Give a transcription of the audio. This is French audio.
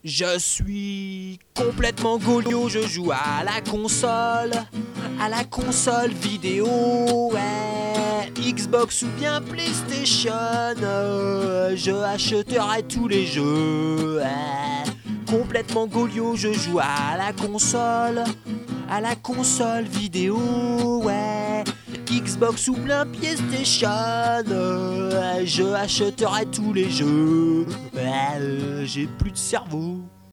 Je suis complètement golio, je joue à la console vidéo, ouais. Xbox ou bien PlayStation, je achèterai tous les jeux, ouais. Complètement golio, je joue à la console vidéo, ouais. Xbox ou bien PlayStation, je achèterai tous les jeux, ouais. J'ai plus de cerveau.